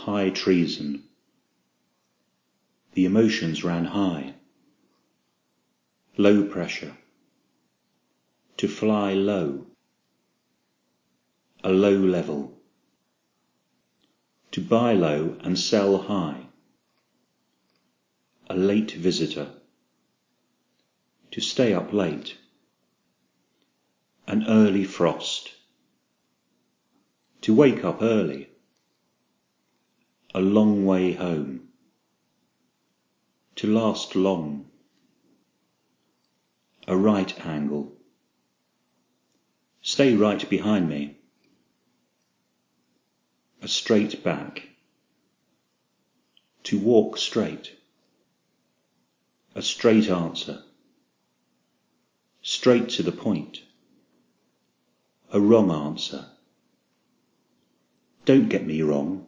high treason. The emotions ran high. Low pressure. To fly low. A low level. To buy low and sell high. A late visitor. To stay up late. An early frost. To wake up early. A long way home. To last long. A right angle. Stay right behind me. A straight back. To walk straight. A straight answer. Straight to the point. A wrong answer. Don't get me wrong.